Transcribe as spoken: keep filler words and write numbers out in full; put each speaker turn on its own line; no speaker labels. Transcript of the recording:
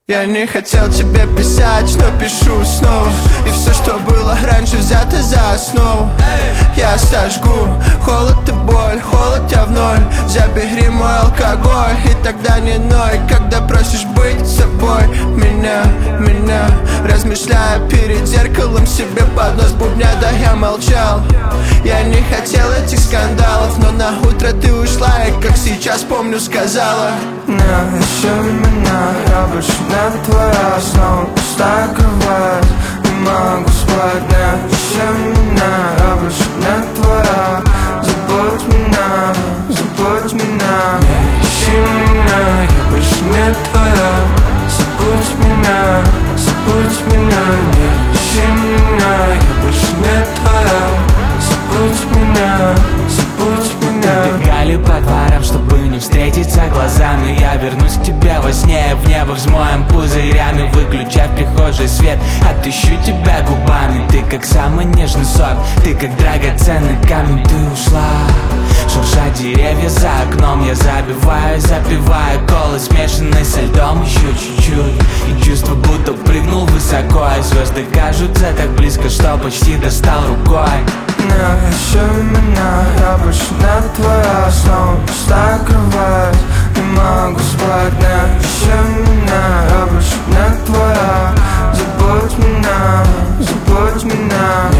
Я не хотел тебе писать, но пишу снова. И все, что было раньше, взято за основу. Я сожгу холод и боль, холод тебя в ноль. Забери мой алкоголь, и тогда не ной. Когда просишь быть собой, меня, меня размышляя перед зеркалом, себе под нос бубня, да я молчал. Я не хотел этих скандалов, но на утро ты ушла, и как сейчас помню сказала:
не ищи меня, я больше не твоя. Снова пустая кровать, не могу спать. Не ищи меня, я больше не твоя. Забудь меня, забудь меня. Не ищи меня, я больше не твоя. Забудь меня, забудь меня. Не ищи меня, я больше не твоя. Забудь меня, забудь меня.
Бегали по дворам, чтобы не встретиться глазами. Я вернусь к тебе во сне, в небо взмоем пузырями. Выключай в прихожей свет, отыщу тебя губами. Ты как самый нежный сок, ты как драгоценный камень. Ты ушла, шуршат деревья за окном. Я забиваю, запиваю колы, смешанной со льдом. Еще чуть-чуть, и чувство будто прыгнул высоко. А звезды кажутся так близко, что почти достал рукой.
Не ищи меня, я больше не твоя. Снова пустая кровать, не могу спать. Не ищи меня, я больше не твоя. Забудь меня, забудь меня.